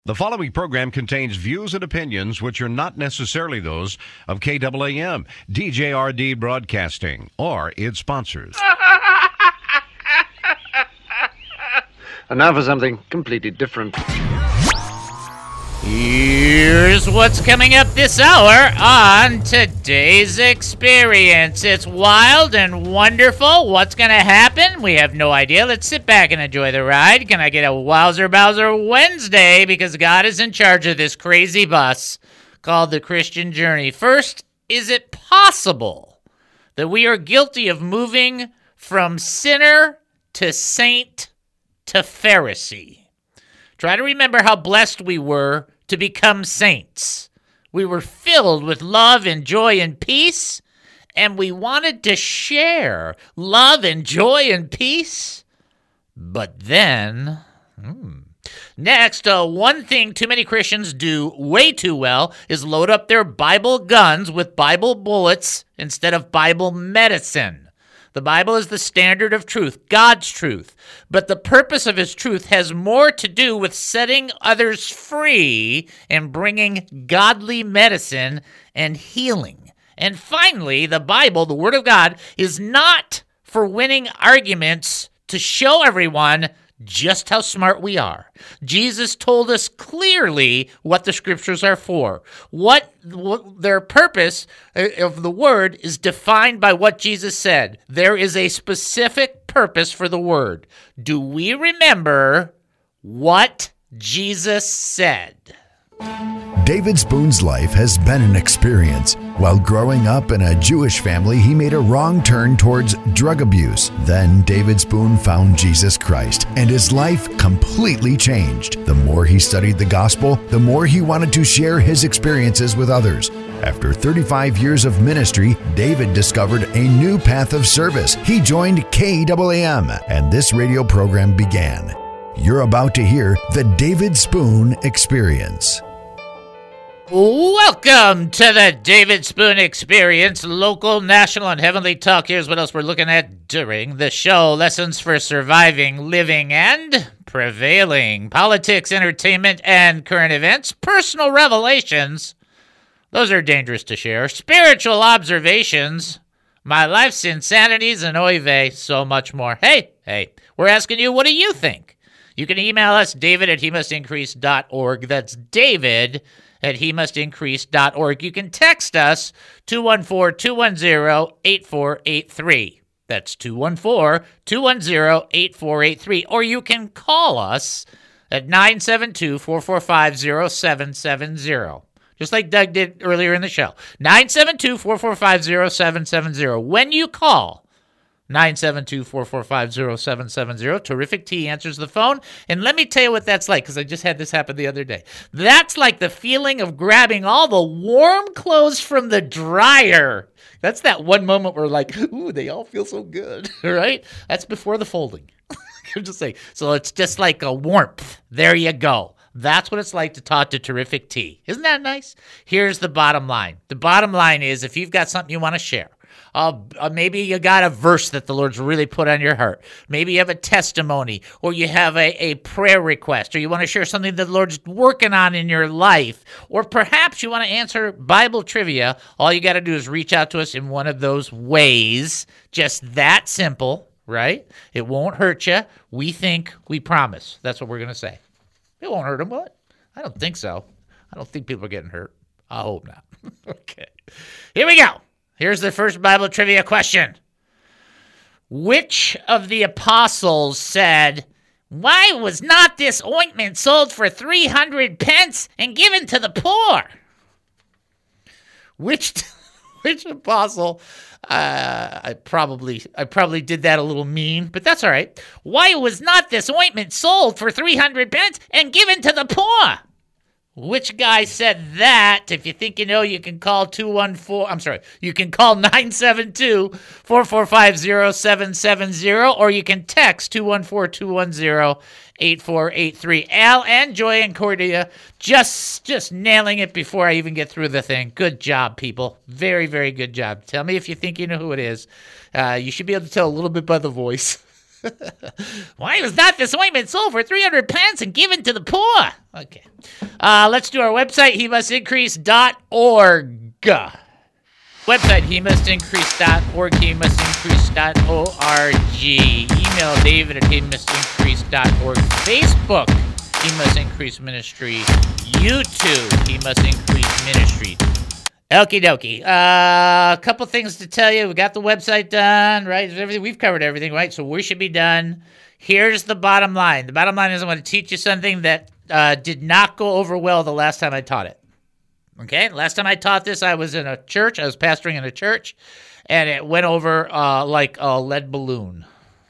The following program contains views and opinions which are not necessarily those of KAAM, DJRD Broadcasting, or its sponsors. And now for something completely different. Here's what's coming up this hour on today's experience. It's wild and wonderful. What's going to happen? We have no idea. Let's sit back and enjoy the ride. Can I get a Wowzer Bowser Wednesday? Because God is in charge of this crazy bus called the Christian Journey. First, is it possible that we are guilty of moving from sinner to saint to Pharisee? Try to remember how blessed we were to become saints. We were filled with love and joy and peace, and we wanted to share love and joy and peace. But then, next, one thing too many Christians do way too well is load up their Bible guns with Bible bullets instead of Bible medicine. The Bible is the standard of truth, God's truth. But the purpose of his truth has more to do with setting others free and bringing godly medicine and healing. And finally, the Bible, the Word of God, is not for winning arguments to show everyone just how smart we are. Jesus told us clearly what the scriptures are for. What their purpose of the word is defined by what Jesus said. There is a specific purpose for the word. Do we remember what Jesus said? David Spoon's life has been an experience. While growing up in a Jewish family, he made a wrong turn towards drug abuse. Then David Spoon found Jesus Christ, and his life completely changed. The more he studied the gospel, the more he wanted to share his experiences with others. After 35 years of ministry, David discovered a new path of service. He joined KAAM, and this radio program began. You're about to hear the David Spoon Experience. Welcome to the David Spoon Experience, local, national, and heavenly talk. Here's what else we're looking at during the show. Lessons for surviving, living, and prevailing. Politics, entertainment, and current events. Personal revelations. Those are dangerous to share. Spiritual observations. My life's insanities, and oy vey, so much more. Hey, we're asking you, what do you think? You can email us, david@hemustincrease.org. That's david@hemustincrease.org. You can text us, 214-210-8483. That's 214-210-8483. Or you can call us at 972-445-0770. Just like Doug did earlier in the show. 972-445-0770. When you call 972-445-0770. Terrific T answers the phone. And let me tell you what that's like, because I just had this happen the other day. That's like the feeling of grabbing all the warm clothes from the dryer. That's that one moment where like, ooh, they all feel so good, right? That's before the folding. I'm just saying. So it's just like a warmth. There you go. That's what it's like to talk to Terrific T. Isn't that nice? Here's the bottom line. The bottom line is if you've got something you want to share, maybe you got a verse that the Lord's really put on your heart. Maybe you have a testimony, or you have a prayer request, or you want to share something that the Lord's working on in your life, or perhaps you want to answer Bible trivia. All you got to do is reach out to us in one of those ways. Just that simple, right? It won't hurt you. We think, we promise. That's what we're going to say. It won't hurt them, what? I don't think so. I don't think people are getting hurt. I hope not. Okay. Here we go. Here's the first Bible trivia question. Which of the apostles said, "Why was not this ointment sold for 300 pence and given to the poor?" Which apostle? I probably did that a little mean, but that's all right. Why was not this ointment sold for 300 pence and given to the poor? Which guy said that? If you think you know, you can call 972-445-0770, or you can text 214-210-8483. Al and Joy and Cordia just nailing it before I even get through the thing. Good job, people. Very, very good job. Tell me if you think you know who it is. You should be able to tell a little bit by the voice. Why was not this ointment sold for 300 pence and given to the poor? Okay. Let's do our website, hemustincrease.org. Website, hemustincrease.org, hemustincrease.org. Email David at hemustincrease.org. Facebook, He Must Increase Ministry. YouTube, He Must Increase Ministry. Okie dokie. A couple things to tell you. We got the website done, right? Everything we've covered everything, right? So we should be done. Here's the bottom line. The bottom line is I want to teach you something that did not go over well the last time I taught it. Okay? Last time I taught this, I was in a church. I was pastoring in a church, and it went over like a lead balloon.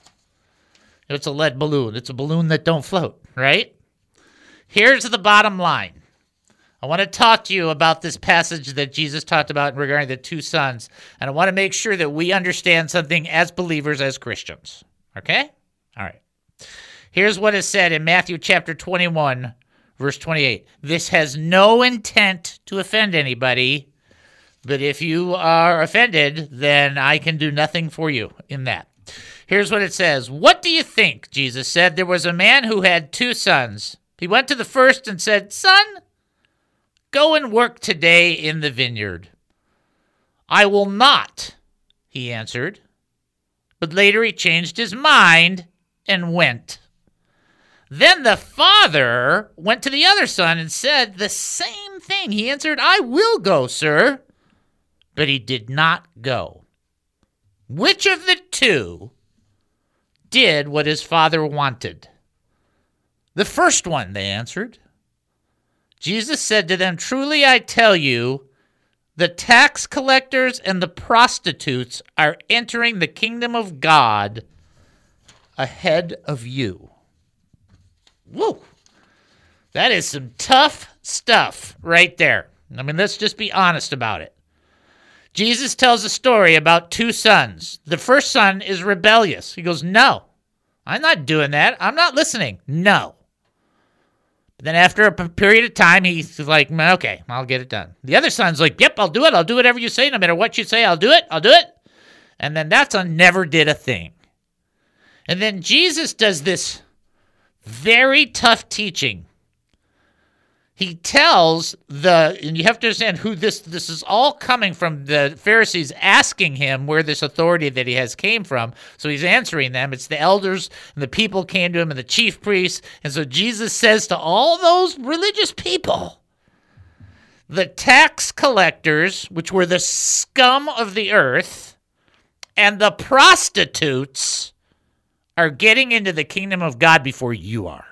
It's a lead balloon. It's a balloon that don't float, right? Here's the bottom line. I want to talk to you about this passage that Jesus talked about regarding the two sons, and I want to make sure that we understand something as believers, as Christians. Okay? All right. Here's what is said in Matthew chapter 21, verse 28. This has no intent to offend anybody, but if you are offended, then I can do nothing for you in that. Here's what it says. What do you think? Jesus said, there was a man who had two sons. He went to the first and said, Son, go and work today in the vineyard. I will not, he answered. But later he changed his mind and went. Then the father went to the other son and said the same thing. He answered, I will go, sir. But he did not go. Which of the two did what his father wanted? The first one, they answered. Jesus said to them, truly I tell you, the tax collectors and the prostitutes are entering the kingdom of God ahead of you. Woo! That is some tough stuff right there. I mean, let's just be honest about it. Jesus tells a story about two sons. The first son is rebellious. He goes, no, I'm not doing that. I'm not listening. No. Then after a period of time, he's like, okay, I'll get it done. The other son's like, yep, I'll do it. I'll do whatever you say. No matter what you say, I'll do it. I'll do it. And then that son never did a thing. And then Jesus does this very tough teaching. He tells and you have to understand who this is all coming from, the Pharisees asking him where this authority that he has came from. So he's answering them. It's the elders and the people came to him and the chief priests. And so Jesus says to all those religious people, the tax collectors, which were the scum of the earth, and the prostitutes are getting into the kingdom of God before you are.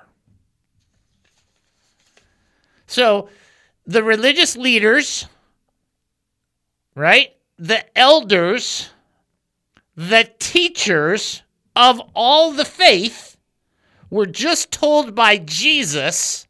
So the religious leaders, right, the elders, the teachers of all the faith were just told by Jesus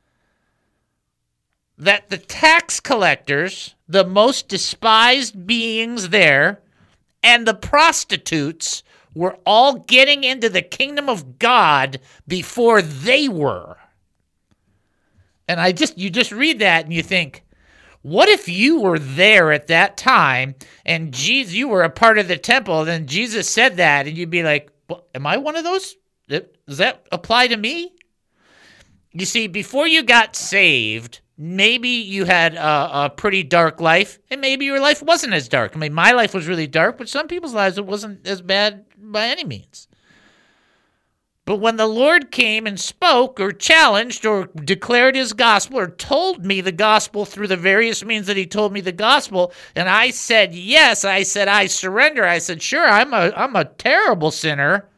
that the tax collectors, the most despised beings there, and the prostitutes were all getting into the kingdom of God before they were. And you just read that and you think, what if you were there at that time and Jesus, you were a part of the temple, and then Jesus said that, and you'd be like, well, am I one of those? Does that apply to me? You see, before you got saved, maybe you had a pretty dark life, and maybe your life wasn't as dark. I mean, my life was really dark, but some people's lives, it wasn't as bad by any means. But when the Lord came and spoke or challenged or declared his gospel or told me the gospel through the various means that he told me the gospel, and I said yes, I said I surrender, I said sure, I'm a terrible sinner.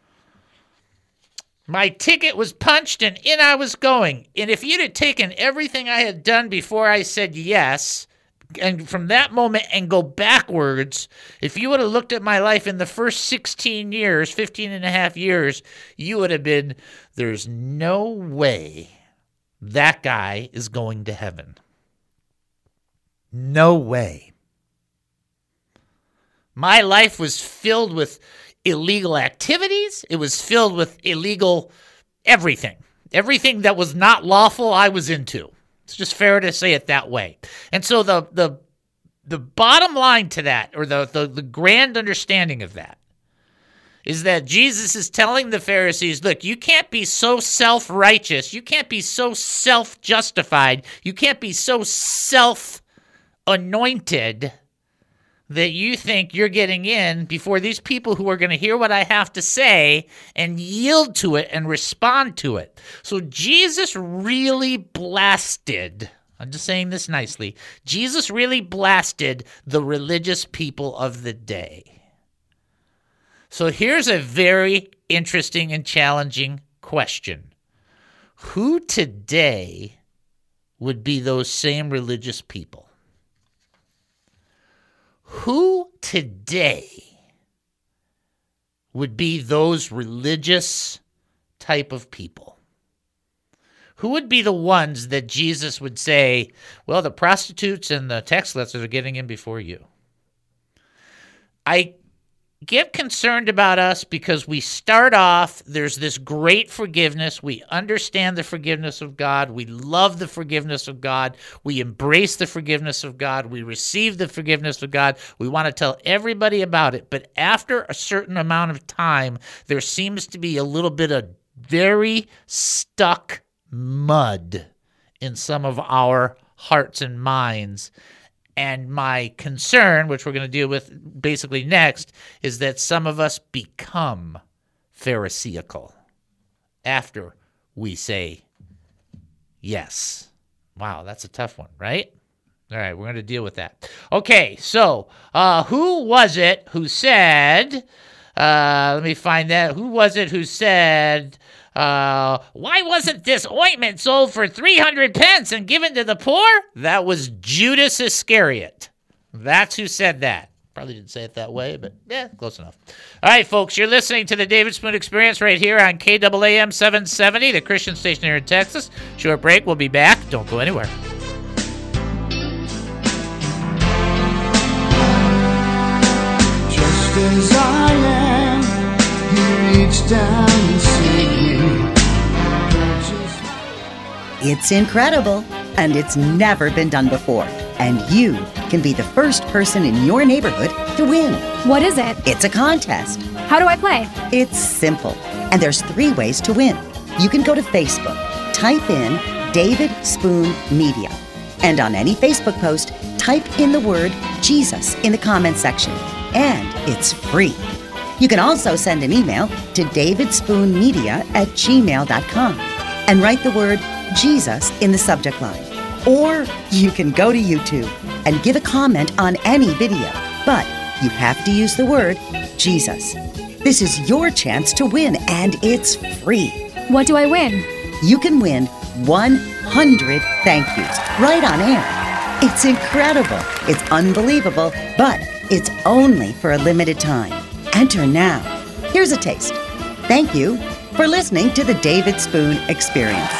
My ticket was punched and in I was going. And if you'd have taken everything I had done before I said yes, and from that moment and go backwards, if you would have looked at my life in the first 15 and a half years, you would have been, there's no way that guy is going to heaven. No way. My life was filled with illegal activities. It was filled with illegal everything. Everything that was not lawful, I was into. It's just fair to say it that way. And so the bottom line to that, or the grand understanding of that, is that Jesus is telling the Pharisees, look, you can't be so self-righteous. You can't be so self-justified. You can't be so self-anointed that you think you're getting in before these people who are going to hear what I have to say and yield to it and respond to it. So Jesus really blasted, I'm just saying this nicely, Jesus really blasted the religious people of the day. So here's a very interesting and challenging question. Who today would be those same religious people? Who today would be those religious type of people? Who would be the ones that Jesus would say, well, the prostitutes and the tax collectors are getting in before you? I get concerned about us because we start off, there's this great forgiveness. We understand the forgiveness of God. We love the forgiveness of God. We embrace the forgiveness of God. We receive the forgiveness of God. We want to tell everybody about it. But after a certain amount of time, there seems to be a little bit of very stuck mud in some of our hearts and minds. And my concern, which we're going to deal with basically next, is that some of us become Pharisaical after we say yes. Wow, that's a tough one, right? All right, we're going to deal with that. Okay, so who was it who said, let me find that. Who was it who said, why wasn't this ointment sold for 300 pence and given to the poor? That was Judas Iscariot. That's who said that. Probably didn't say it that way, but yeah, close enough. All right, folks, you're listening to the David Spoon Experience right here on KAAM 770, the Christian station here in Texas. Short break. We'll be back. Don't go anywhere. Just as I am, he reached down and saved me. It's incredible, and it's never been done before. And you can be the first person in your neighborhood to win. What is it? It's a contest. How do I play? It's simple, and there's 3 ways to win. You can go to Facebook, type in David Spoon Media, and on any Facebook post, type in the word Jesus in the comment section, and it's free. You can also send an email to davidspoonmedia@gmail.com and write the word Jesus in the subject line. Or you can go to YouTube and give a comment on any video, but you have to use the word Jesus. This is your chance to win, and it's free. What do I win? You can win 100 thank yous right on air. It's incredible. It's unbelievable, but it's only for a limited time. Enter now. Here's a taste. Thank you for listening to the David Spoon Experience.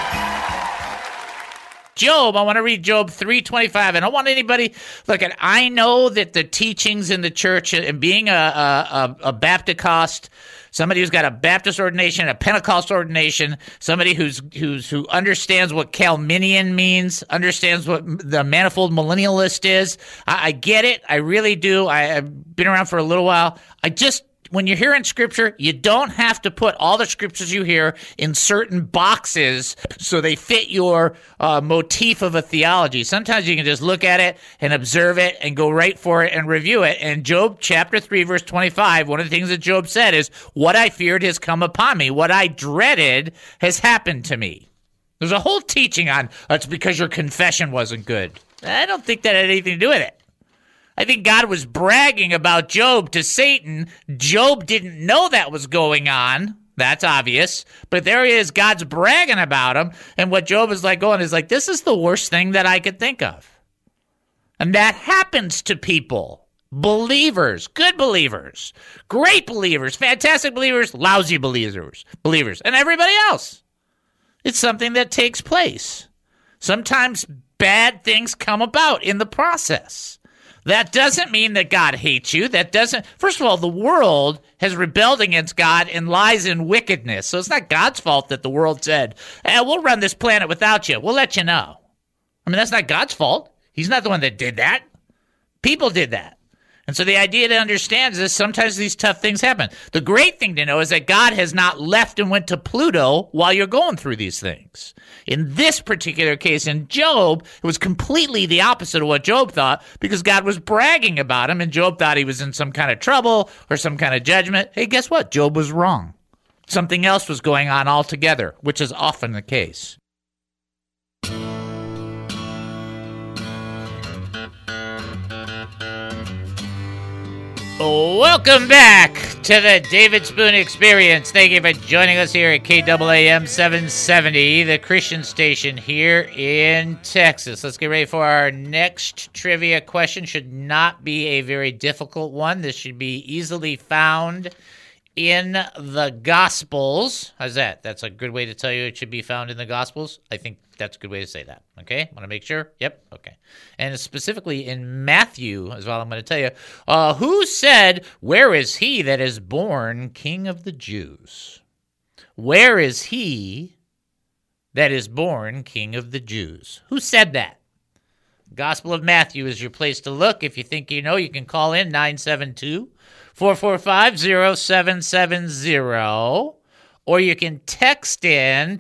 Job, I want to read Job 3:25. I don't want anybody, look, I know that the teachings in the church and being a Baptist, somebody who's got a Baptist ordination, a Pentecost ordination, somebody who understands what Calminian means, understands what the manifold millennialist is. I get it. I really do. I've been around for a little while. When you're hearing scripture, you don't have to put all the scriptures you hear in certain boxes so they fit your motif of a theology. Sometimes you can just look at it and observe it and go right for it and review it. And Job chapter 3, verse 25, one of the things that Job said is, what I feared has come upon me. What I dreaded has happened to me. There's a whole teaching on, it's because your confession wasn't good. I don't think that had anything to do with it. I think God was bragging about Job to Satan. Job didn't know that was going on. That's obvious. But there he is. God's bragging about him. And what Job is like going is like, this is the worst thing that I could think of. And that happens to people. Believers, good believers, great believers, fantastic believers, lousy believers, and everybody else. It's something that takes place. Sometimes bad things come about in the process. That doesn't mean that God hates you. First of all, the world has rebelled against God and lies in wickedness. So it's not God's fault that the world said, we'll run this planet without you. We'll let you know. I mean, that's not God's fault. He's not the one that did that. People did that. And so the idea to understand is sometimes these tough things happen. The great thing to know is that God has not left and went to Pluto while you're going through these things. In this particular case, in Job, it was completely the opposite of what Job thought, because God was bragging about him, and Job thought he was in some kind of trouble or some kind of judgment. Hey, guess what? Job was wrong. Something else was going on altogether, which is often the case. Welcome back to the David Spoon Experience. Thank you for joining us here at KAAM 770, the Christian station here in Texas. Let's get ready for our next trivia question. Should not be a very difficult one. This should be easily found in the Gospels. How's that? That's a good way to tell you it should be found in the Gospels? I think that's a good way to say that. Okay? Want to make sure? Yep. Okay. And specifically in Matthew is what I'm going to tell you. Who said, "Where is he that is born King of the Jews?" Where is he that is born King of the Jews? Who said that? Gospel of Matthew is your place to look. If you think you know, you can call in 972-445-0770, or you can text in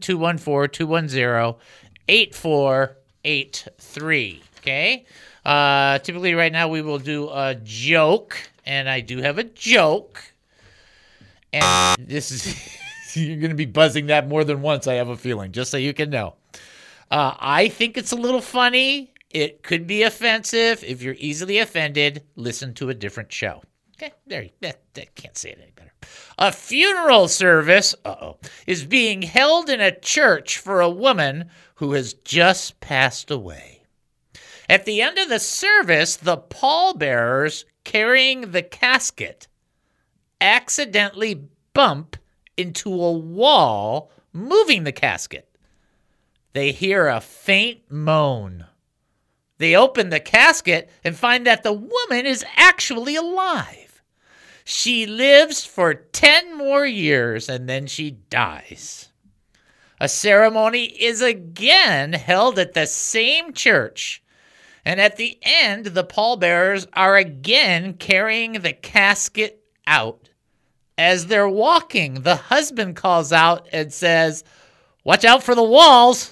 214-210-8483. Okay? Typically right now we will do a joke, and I do have a joke. And this is, you're going to be buzzing that more than once, I have a feeling, just so you can know. I think it's a little funny. It could be offensive. If you're easily offended, listen to a different show. Okay, there you go. Can't say it any better. A funeral service, is being held in a church for a woman who has just passed away. At the end of the service, the pallbearers carrying the casket accidentally bump into a wall, moving the casket. They hear a faint moan. They open the casket and find that the woman is actually alive. She lives for 10 more years and then she dies. A ceremony is again held at the same church. And at the end, the pallbearers are again carrying the casket out. As they're walking, the husband calls out and says, "Watch out for the walls."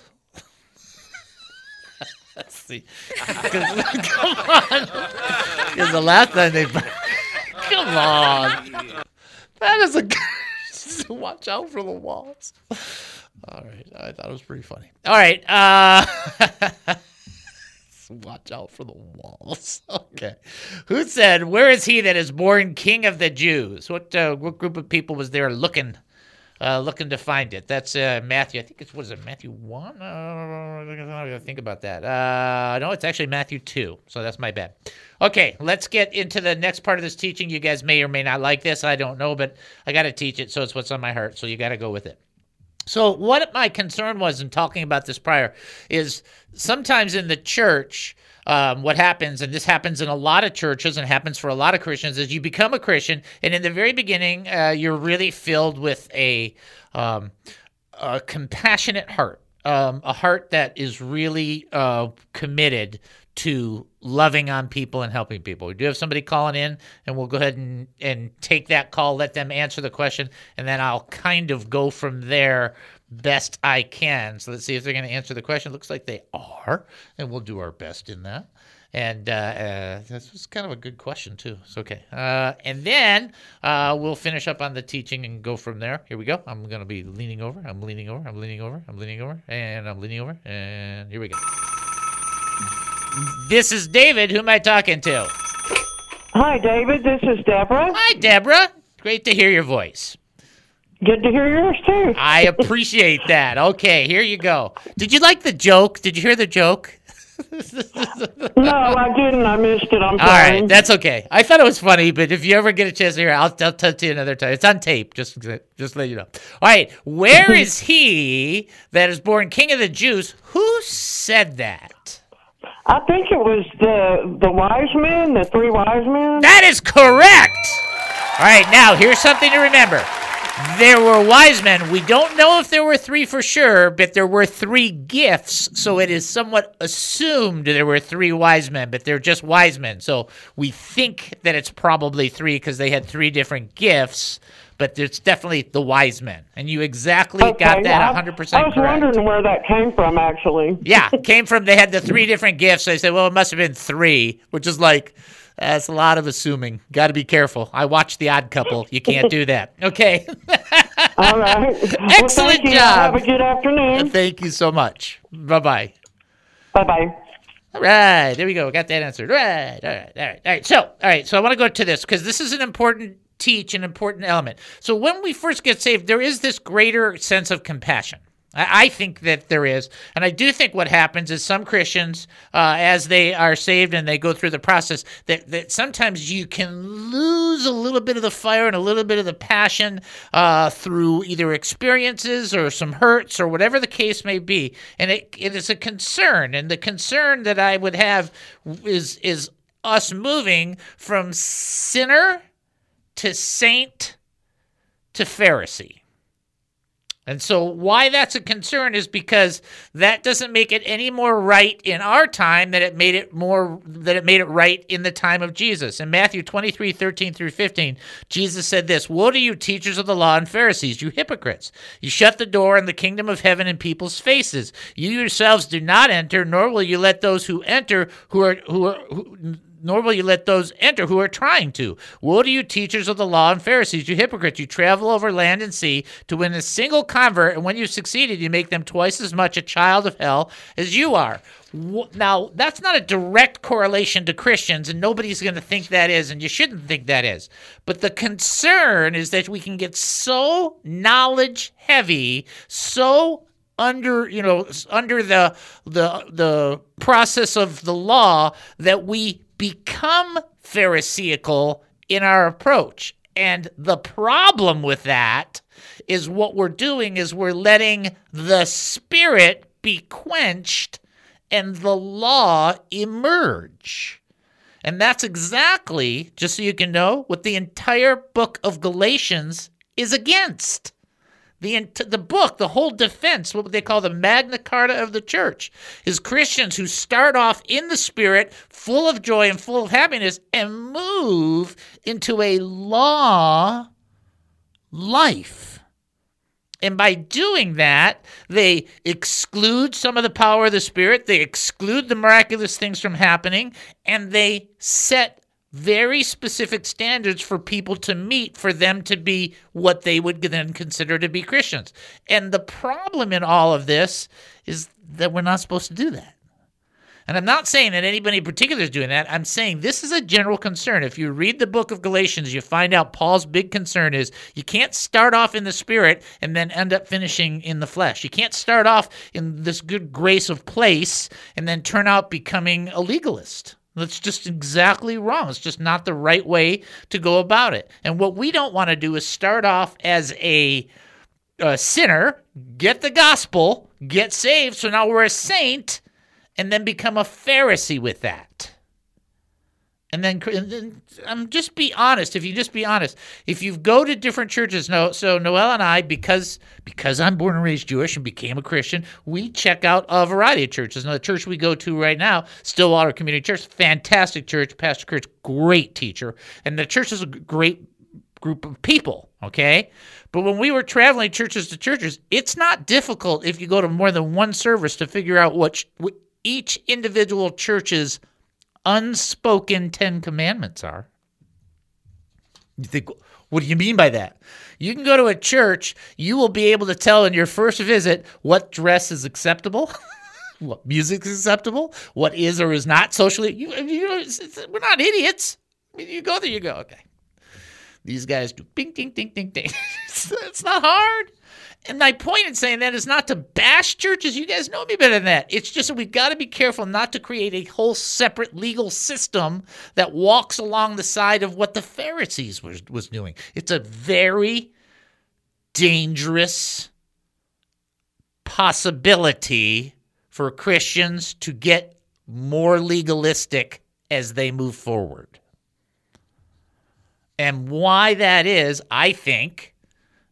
Let's see. Come on. Because the last time they... Come on. That is a... Watch out for the walls. All right. I thought it was pretty funny. All right. Watch out for the walls. Okay. Who said, "Where is he that is born King of the Jews"? What group of people was there looking to find it? That's Matthew. I think it was Matthew 1? I gotta think about that. No, it's actually Matthew 2. So that's my bad. Okay, let's get into the next part of this teaching. You guys may or may not like this. I don't know, but I got to teach it, so it's what's on my heart. So you got to go with it. So what my concern was in talking about this prior is sometimes in the church, what happens, and this happens in a lot of churches and happens for a lot of Christians, is you become a Christian, and in the very beginning, you're really filled with a compassionate heart, a heart that is really committed to loving on people and helping people. We do have somebody calling in, and we'll go ahead and take that call, let them answer the question, and then I'll kind of go from there best I can. So let's see if they're going to answer the question. Looks like they are, and we'll do our best in that. And this was kind of a good question, too. It's okay. And then we'll finish up on the teaching and go from there. Here we go. I'm going to be leaning over. I'm leaning over. I'm leaning over. I'm leaning over. And I'm leaning over. And here we go. This is David. Who am I talking to? Hi, David. This is Deborah. Hi, Deborah. Great to hear your voice. Good to hear yours, too. I appreciate that. Okay, here you go. Did you like the joke? Did you hear the joke? No, I didn't. I missed it. I'm sorry. All right, that's okay. I thought it was funny, but if you ever get a chance to hear it, I'll tell it to you another time. It's on tape, just let you know. All right, where is he that is born King of the Jews? Who said that? I think it was the wise men, the 3 wise men. That is correct. All right, now here's something to remember. There were wise men. We don't know if there were 3 for sure, but there were 3 gifts. So it is somewhat assumed there were 3 wise men, but they're just wise men. So we think that it's probably 3 because they had 3 different gifts, but it's definitely the wise men. And you exactly got that 100% correct. I was wondering where that came from, actually. Yeah, it came from, they had the 3 different gifts. So they said, well, it must have been 3, which is like, that's a lot of assuming. Got to be careful. I watched The Odd Couple. You can't do that. Okay. All right. Excellent thank you. job. Have a good afternoon. Thank you so much. Bye-bye. Bye-bye. All right. There we go. Got that answered. All right. So I want to go to this because this is an important important element. So when we first get saved, there is this greater sense of compassion. I think that there is. And I do think what happens is some Christians, as they are saved and they go through the process, that sometimes you can lose a little bit of the fire and a little bit of the passion through either experiences or some hurts or whatever the case may be. And it is a concern. And the concern that I would have is us moving from sinner to saint to Pharisee. And so why that's a concern is because that doesn't make it any more right in our time than it made it right in the time of Jesus. In Matthew 23:13-15, Jesus said this, "Woe to you, teachers of the law and Pharisees, you hypocrites! You shut the door in the kingdom of heaven in people's faces. You yourselves do not enter, nor will you let those who enter nor will you let those enter who are trying to. Woe to you, teachers of the law and Pharisees, you hypocrites! You travel over land and sea to win a single convert, and when you've succeeded, you make them twice as much a child of hell as you are." Now, that's not a direct correlation to Christians, and nobody's going to think that is, and you shouldn't think that is. But the concern is that we can get so knowledge heavy, so under the process of the law that we become Pharisaical in our approach. And the problem with that is what we're doing is we're letting the Spirit be quenched and the law emerge. And that's exactly, just so you can know, what the entire book of Galatians is against. The book, the whole defense, what they call the Magna Carta of the church, is Christians who start off in the Spirit, full of joy and full of happiness, and move into a law life. And by doing that, they exclude some of the power of the Spirit, they exclude the miraculous things from happening, and they set very specific standards for people to meet for them to be what they would then consider to be Christians. And the problem in all of this is that we're not supposed to do that. And I'm not saying that anybody in particular is doing that. I'm saying this is a general concern. If you read the book of Galatians, you find out Paul's big concern is you can't start off in the Spirit and then end up finishing in the flesh. You can't start off in this good grace of place and then turn out becoming a legalist. That's just exactly wrong. It's just not the right way to go about it. And what we don't want to do is start off as a sinner, get the gospel, get saved, so now we're a saint, and then become a Pharisee with that. And then just be honest. If you just be honest, if you go to different churches, so Noelle and I, because I'm born and raised Jewish and became a Christian, we check out a variety of churches. Now, the church we go to right now, Stillwater Community Church, fantastic church. Pastor Kurt's great teacher, and the church is a great group of people. Okay, but when we were traveling churches to churches, it's not difficult if you go to more than one service to figure out what each individual church's unspoken 10 commandments are. You think, what do you mean by that? You can go to a church, you will be able to tell in your first visit what dress is acceptable, what music is acceptable, what is or is not socially. We're not idiots. I mean, you go there, you go, okay. These guys do bing, ding, ding, ding, ding. It's not hard. And my point in saying that is not to bash churches. You guys know me better than that. It's just that we've got to be careful not to create a whole separate legal system that walks along the side of what the Pharisees was doing. It's a very dangerous possibility for Christians to get more legalistic as they move forward. And why that is, I think,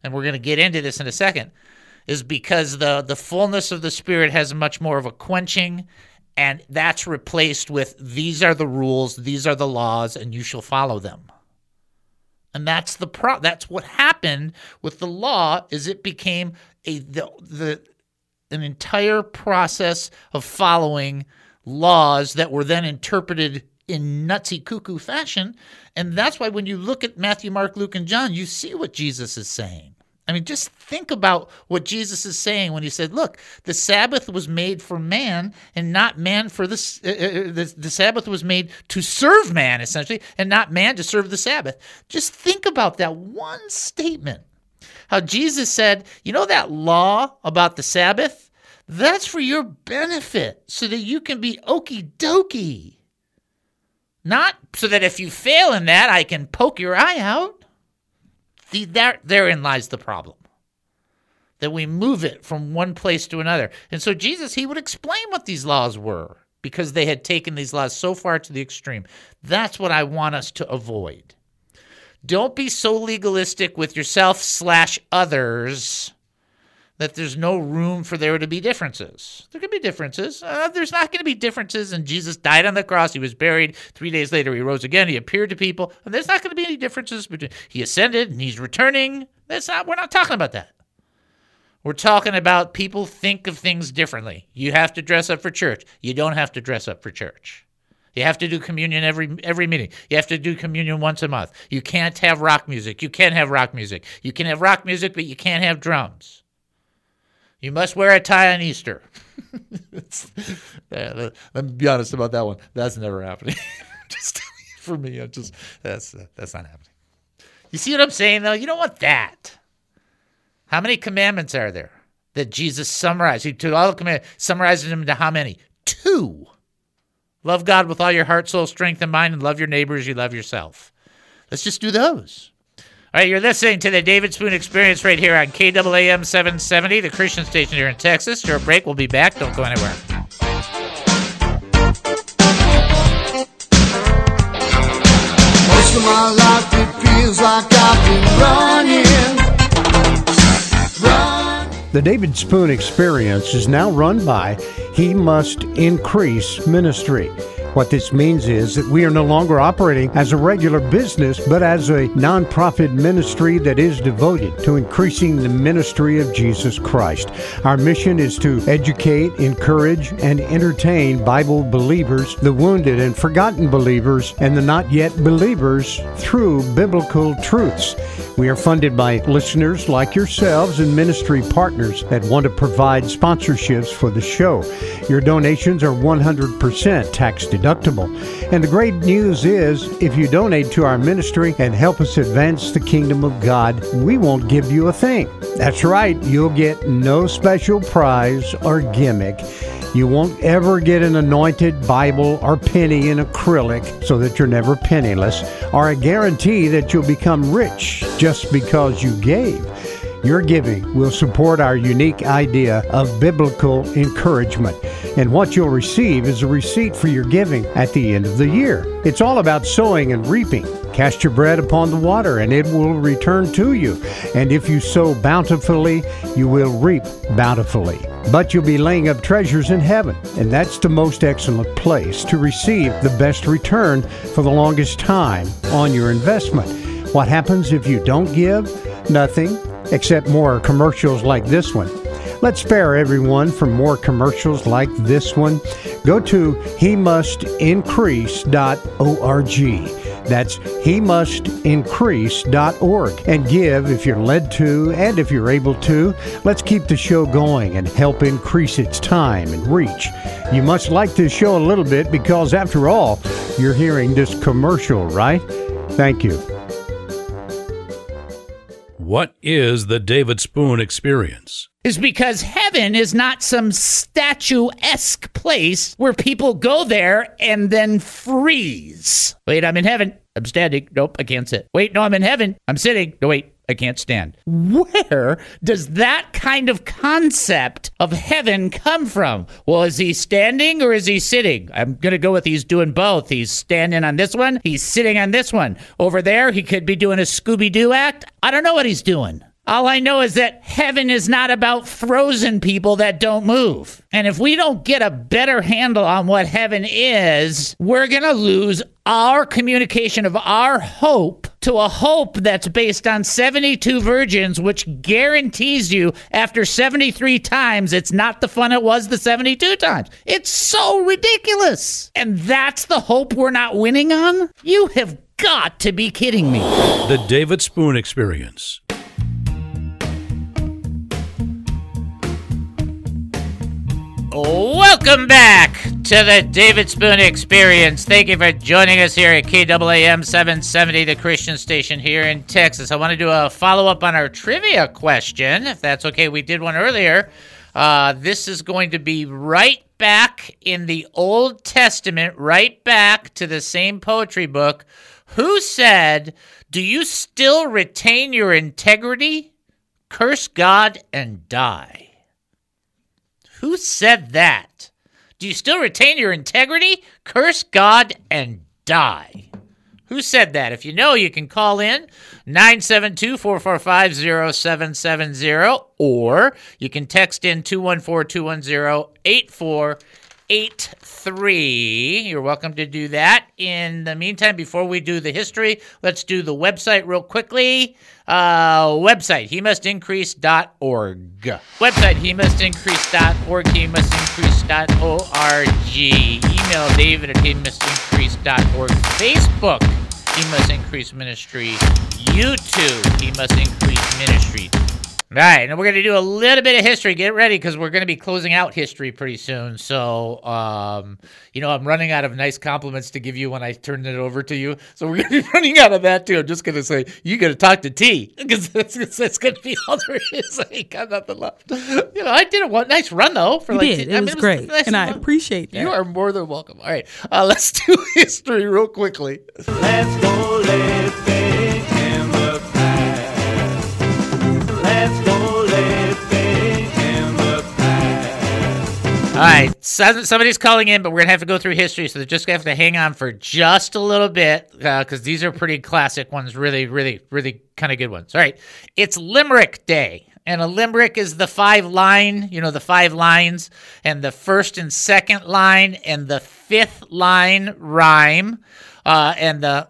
and we're going to get into this in a second, is because the fullness of the Spirit has much more of a quenching, and that's replaced with these are the rules, these are the laws, and you shall follow them. And that's that's what happened with the law, is it became an entire process of following laws that were then interpreted in nutsy cuckoo fashion. And that's why when you look at Matthew, Mark, Luke, and John, you see what Jesus is saying. I mean, just think about what Jesus is saying when he said, look, the Sabbath was made for man and not man for the Sabbath was made to serve man, essentially, and not man to serve the Sabbath. Just think about that one statement. How Jesus said, you know that law about the Sabbath? That's for your benefit so that you can be okie dokie. Not so that if you fail in that, I can poke your eye out. Therein lies the problem, that we move it from one place to another. And so Jesus, he would explain what these laws were because they had taken these laws so far to the extreme. That's what I want us to avoid. Don't be so legalistic with yourself/others that there's no room for there to be differences. There can be differences. There's not going to be differences. And Jesus died on the cross. He was buried. 3 days later, he rose again. He appeared to people. And there's not going to be any differences between he ascended and he's returning. We're not talking about that. We're talking about people think of things differently. You have to dress up for church. You don't have to dress up for church. You have to do communion every meeting. You have to do communion once a month. You can't have rock music. You can have rock music. You can have rock music, but you can't have drums. You must wear a tie on Easter. Let me be honest about that one. That's never happening. Just for me, that's not happening. You see what I'm saying, though? You don't want that. How many commandments are there that Jesus summarized? He took all the commandments, summarizing them into how many? 2. Love God with all your heart, soul, strength, and mind, and love your neighbor as you love yourself. Let's just do those. All right, you're listening to the David Spoon Experience right here on KAAM 770, the Christian station here in Texas. Short break. We'll be back. Don't go anywhere. Most of my life it feels like I've been running. The David Spoon Experience is now run by He Must Increase Ministry. What this means is that we are no longer operating as a regular business, but as a nonprofit ministry that is devoted to increasing the ministry of Jesus Christ. Our mission is to educate, encourage, and entertain Bible believers, the wounded and forgotten believers, and the not yet believers through biblical truths. We are funded by listeners like yourselves and ministry partners that want to provide sponsorships for the show. Your donations are 100% tax deductible. And the great news is, if you donate to our ministry and help us advance the kingdom of God, we won't give you a thing. That's right, you'll get no special prize or gimmick. You won't ever get an anointed Bible or penny in acrylic so that you're never penniless, or a guarantee that you'll become rich just because you gave. Your giving will support our unique idea of biblical encouragement. And what you'll receive is a receipt for your giving at the end of the year. It's all about sowing and reaping. Cast your bread upon the water, and it will return to you. And if you sow bountifully, you will reap bountifully. But you'll be laying up treasures in heaven, and that's the most excellent place to receive the best return for the longest time on your investment. What happens if you don't give? Nothing, except more commercials like this one. Let's spare everyone from more commercials like this one. Go to hemustincrease.org. That's hemustincrease.org, and give if you're led to and if you're able to. Let's keep the show going and help increase its time and reach. You must like this show a little bit because, after all, you're hearing this commercial, right? Thank you. What is the David Spoon Experience? Is because heaven is not some statuesque place where people go there and then freeze. Wait, I'm in heaven. I'm standing. Nope, I can't sit. Wait, no, I'm in heaven. I'm sitting. No, wait, I can't stand. Where does that kind of concept of heaven come from? Well, is he standing or is he sitting? I'm going to go with he's doing both. He's standing on this one. He's sitting on this one. Over there, he could be doing a Scooby-Doo act. I don't know what he's doing. All I know is that heaven is not about frozen people that don't move. And if we don't get a better handle on what heaven is, we're going to lose our communication of our hope to a hope that's based on 72 virgins, which guarantees you after 73 times it's not the fun it was the 72 times. It's so ridiculous. And that's the hope we're not winning on? You have got to be kidding me. The David Spoon Experience. Welcome back to the David Spoon Experience. Thank you for joining us here at KAAM 770, the Christian station here in Texas. I want to do a follow-up on our trivia question, if that's okay. We did one earlier. This is going to be right back in the Old Testament, right back to the same poetry book. Who said, "Do you still retain your integrity? Curse God and die"? Who said that? Do you still retain your integrity? Curse God and die. Who said that? If you know, you can call in 972-445-0770, or you can text in 214-210-8483. You're welcome to do that. In the meantime, before we do the history, let's do the website real quickly. Website, hemustincrease.org. Website, hemustincrease.org, hemustincrease.org. Email David at hemustincrease.org. Facebook, He Must Increase Ministry. YouTube, He Must Increase Ministry. All right, and we're going to do a little bit of history. Get ready, because we're going to be closing out history pretty soon. So, I'm running out of nice compliments to give you when I turn it over to you. So we're going to be running out of that, too. I'm just going to say, you got to talk to T, because that's going to be all there is. I ain't got nothing left. I did a nice run, though. You did. It was great, nice, and I appreciate that. You are more than welcome. All right, let's do history real quickly. Let's go living in the past. Let's go living in the past. All right, somebody's calling in, but we're going to have to go through history, so they're just going to have to hang on for just a little bit, because these are pretty classic ones, really, really, really kind of good ones. All right, it's Limerick Day, and a limerick is the 5-line, the 5 lines, and the first and second line and the 5th line rhyme, and the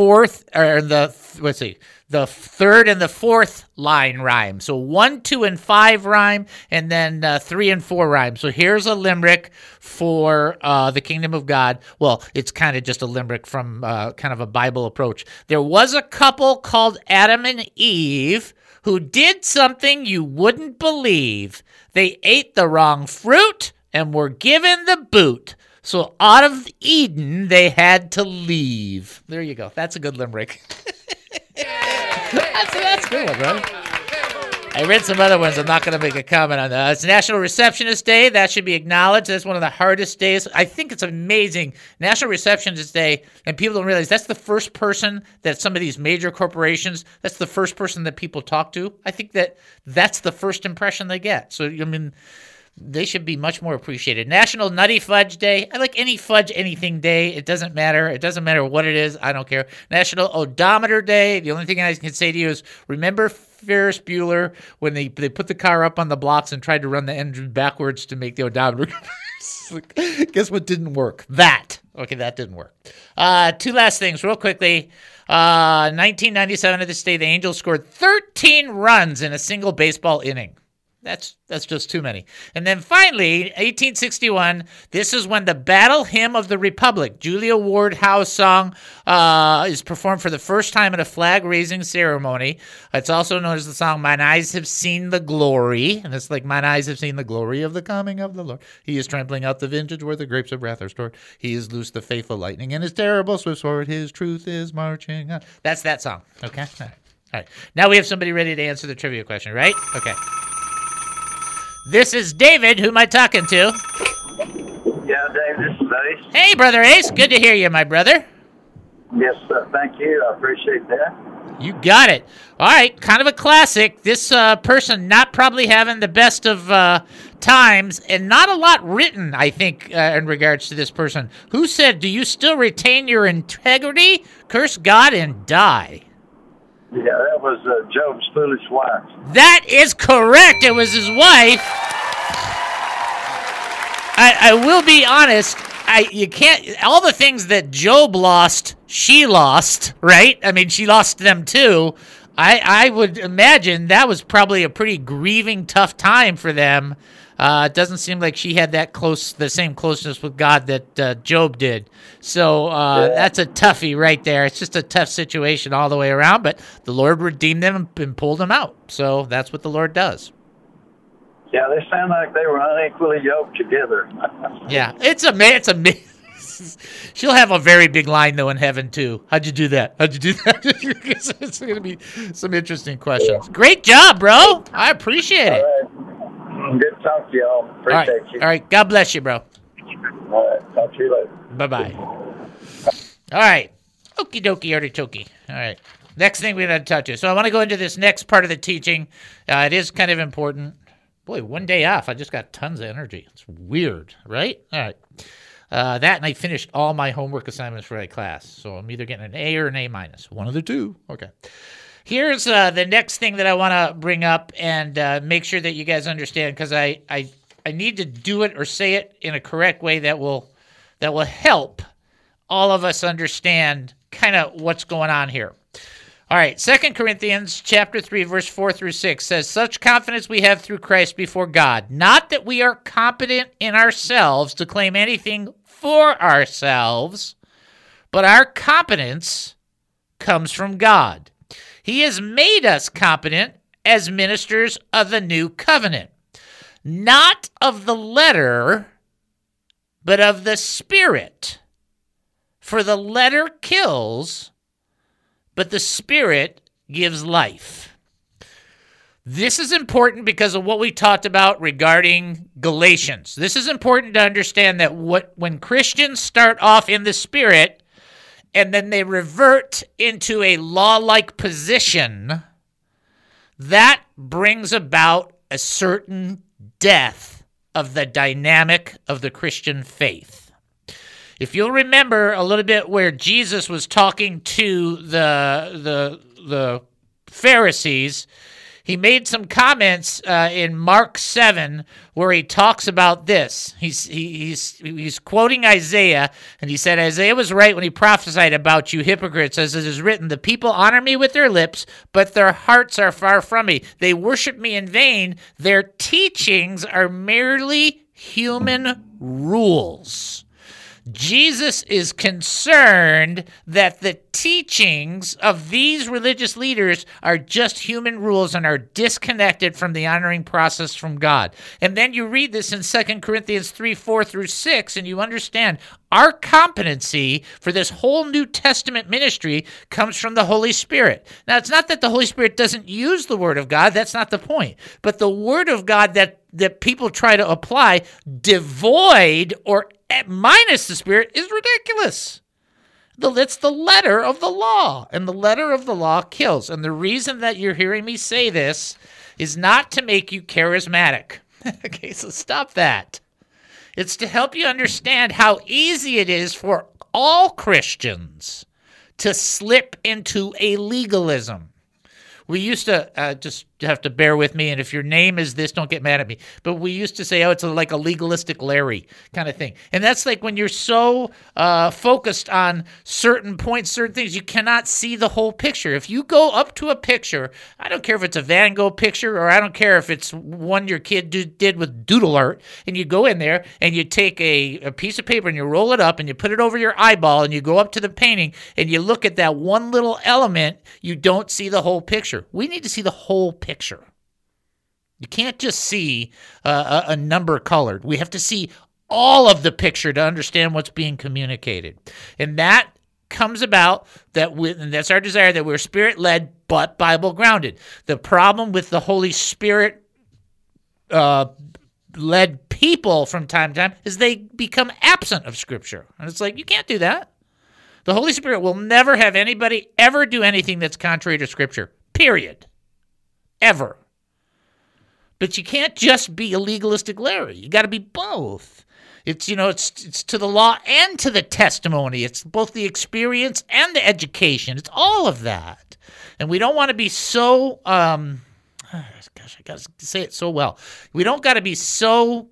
the 3rd and the 4th line rhyme. So 1, 2, and 5 rhyme, and then 3 and 4 rhyme. So here's a limerick for the kingdom of God. Well, it's kind of just a limerick from kind of a Bible approach. There was a couple called Adam and Eve who did something you wouldn't believe. They ate the wrong fruit and were given the boot. So out of Eden, they had to leave. There you go. That's a good limerick. That's a good one, right? I read some other ones. I'm not going to make a comment on that. It's National Receptionist Day. That should be acknowledged. That's one of the hardest days. I think it's amazing. National Receptionist Day, and people don't realize that's the first person that some of these major corporations, that's the first person that people talk to. I think that's the first impression they get. So, they should be much more appreciated. National Nutty Fudge Day. I like any fudge anything day. It doesn't matter. It doesn't matter what it is. I don't care. National Odometer Day. The only thing I can say to you is remember Ferris Bueller when they put the car up on the blocks and tried to run the engine backwards to make the odometer. Guess what didn't work? That didn't work. 2 last things real quickly. 1997 at this day, the Angels scored 13 runs in a single baseball inning. That's just too many. And then finally, 1861, this is when the Battle Hymn of the Republic, Julia Ward Howe's song, is performed for the first time at a flag-raising ceremony. It's also known as the song, Mine Eyes Have Seen the Glory. And it's like, mine eyes have seen the glory of the coming of the Lord. He is trampling out the vintage where the grapes of wrath are stored. He has loosed the faithful lightning and his terrible swift sword. His truth is marching on. That's that song, okay? All right. Now we have somebody ready to answer the trivia question, right? Okay. This is David. Who am I talking to? Yeah, Dave, this is Ace. Hey, Brother Ace. Good to hear you, my brother. Yes, sir. Thank you. I appreciate that. You got it. All right. Kind of a classic. This person not probably having the best of times, and not a lot written, I think, in regards to this person. Who said, do you still retain your integrity? Curse God and die. Yeah, that was Job's foolish wife. That is correct. It was his wife. I will be honest. You can't. All the things that Job lost, she lost, right? I mean, she lost them too. I would imagine that was probably a pretty grieving, tough time for them. It doesn't seem like she had the same closeness with God that Job did. So that's a toughie right there. It's just a tough situation all the way around, but the Lord redeemed them and pulled them out. So that's what the Lord does. Yeah, they sound like they were unequally yoked together. Yeah, it's amazing. She'll have a very big line, though, in heaven, too. How'd you do that? It's going to be some interesting questions. Yeah. Great job, bro. I appreciate it. Right. Good to talk to y'all. Appreciate you. All right. God bless you, bro. All right. Talk to you later. Bye-bye. All right. Okie dokie, artichoke. All right. Next thing we're going to touch is. So I want to go into this next part of the teaching. It is kind of important. Boy, one day off. I just got tons of energy. It's weird, right? All right. That, and I finished all my homework assignments for that class. So I'm either getting an A or an A-. One of the two. Okay. Here's the next thing that I want to bring up and make sure that you guys understand, because I need to do it or say it in a correct way that will help all of us understand kind of what's going on here. All right, 2 Corinthians chapter 3, verse 4 through 6 says, "Such confidence we have through Christ before God, not that we are competent in ourselves to claim anything for ourselves, but our competence comes from God. He has made us competent as ministers of the new covenant, not of the letter, but of the Spirit. For the letter kills, but the Spirit gives life." This is important because of what we talked about regarding Galatians. This is important to understand that when Christians start off in the Spirit and then they revert into a law-like position, that brings about a certain death of the dynamic of the Christian faith. If you'll remember a little bit where Jesus was talking to the Pharisees, he made some comments in Mark 7 where he talks about this. He's quoting Isaiah, and he said, "Isaiah was right when he prophesied about you hypocrites, as it is written, the people honor me with their lips, but their hearts are far from me. They worship me in vain. Their teachings are merely human rules." Jesus is concerned that the teachings of these religious leaders are just human rules and are disconnected from the honoring process from God. And then you read this in 2 Corinthians 3, 4 through 6, and you understand our competency for this whole New Testament ministry comes from the Holy Spirit. Now, it's not that the Holy Spirit doesn't use the Word of God. That's not the point. But the Word of God that people try to apply devoid or minus the Spirit is ridiculous. It's the letter of the law, and the letter of the law kills. And the reason that you're hearing me say this is not to make you charismatic. Okay, so stop that. It's to help you understand how easy it is for all Christians to slip into a legalism. We used to, just have to bear with me, and if your name is this, don't get mad at me, but we used to say, it's like a legalistic Larry kind of thing. And that's like when you're so focused on certain points, certain things, you cannot see the whole picture. If you go up to a picture, I don't care if it's a Van Gogh picture, or I don't care if it's one your kid did with doodle art, and you go in there and you take a piece of paper and you roll it up and you put it over your eyeball and you go up to the painting and you look at that one little element, you don't see the whole picture. We need to see the whole picture. You can't just see a number colored. We have to see all of the picture to understand what's being communicated. And that comes about and that's our desire, that we're Spirit-led but Bible-grounded. The problem with the Holy Spirit led people from time to time is they become absent of Scripture. And it's like, you can't do that. The Holy Spirit will never have anybody ever do anything that's contrary to Scripture. Period. Ever. But you can't just be a legalistic Larry. You got to be both. It's to the law and to the testimony. It's both the experience and the education. It's all of that. And we don't want to be so, gosh, I got to say it so well. We don't got to be so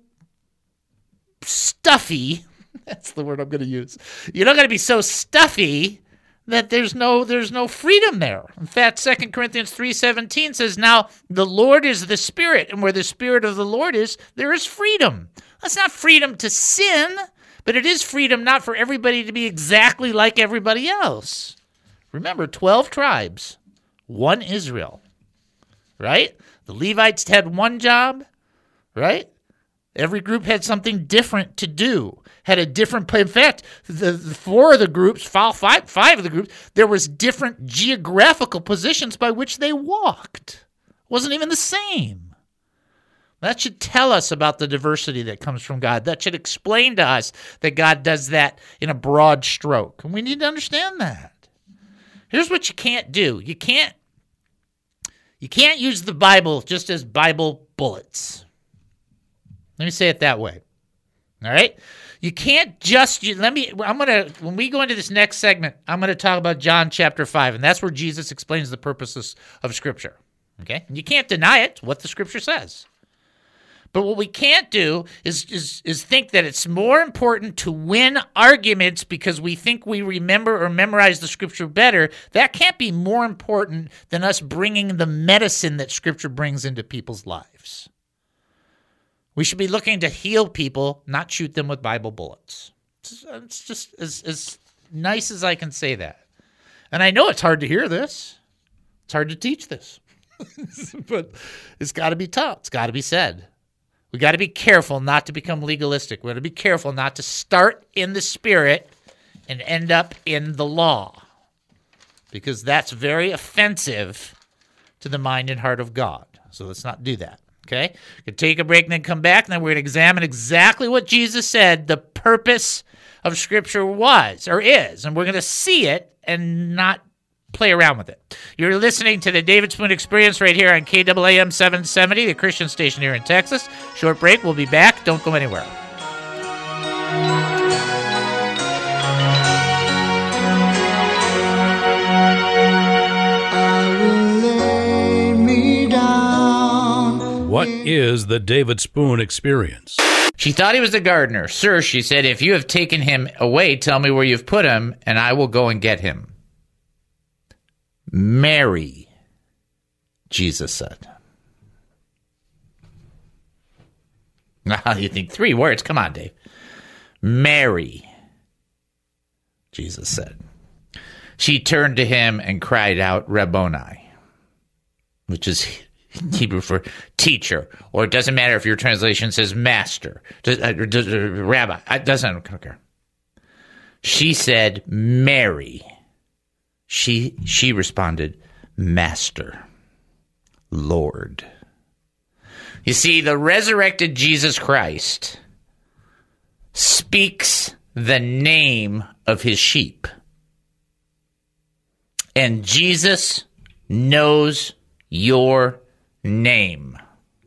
stuffy. That's the word I'm going to use. You don't got to be so stuffy that there's no freedom there. In fact, 2 Corinthians 3:17 says, now the Lord is the Spirit, and where the Spirit of the Lord is, there is freedom. That's not freedom to sin, but it is freedom not for everybody to be exactly like everybody else. Remember, 12 tribes, one Israel, right? The Levites had one job, right? Every group had something different to do, had a different play. In fact, the five of the groups, there was different geographical positions by which they walked. It wasn't even the same. That should tell us about the diversity that comes from God. That should explain to us that God does that in a broad stroke. And we need to understand that. Here's what you can't do. You can't use the Bible just as Bible bullets. Let me say it that way. All right? You can't just when we go into this next segment, I'm going to talk about John chapter 5, and that's where Jesus explains the purposes of Scripture. Okay? And you can't deny it, what the Scripture says. But what we can't do is think that it's more important to win arguments because we think we remember or memorize the Scripture better. That can't be more important than us bringing the medicine that Scripture brings into people's lives. We should be looking to heal people, not shoot them with Bible bullets. It's just as nice as I can say that. And I know it's hard to hear this. It's hard to teach this. But it's got to be taught. It's got to be said. We got to be careful not to become legalistic. We got to be careful not to start in the Spirit and end up in the law, because that's very offensive to the mind and heart of God. So let's not do that. Okay? We can take a break and then come back, and then we're going to examine exactly what Jesus said the purpose of Scripture was or is, and we're going to see it and not play around with it. You're listening to the David Spoon Experience right here on KAAM 770, the Christian station here in Texas. Short break. We'll be back. Don't go anywhere. What is the David Spoon Experience? She thought he was the gardener. Sir, she said, if you have taken him away, tell me where you've put him, and I will go and get him. Mary, Jesus said. Now you think 3 words. Come on, Dave. Mary, Jesus said. She turned to him and cried out, Rabboni, which is Hebrew for teacher, or it doesn't matter if your translation says master, rabbi. It doesn't care. She said, Mary. She responded, Master, Lord. You see, the resurrected Jesus Christ speaks the name of his sheep. And Jesus knows your name.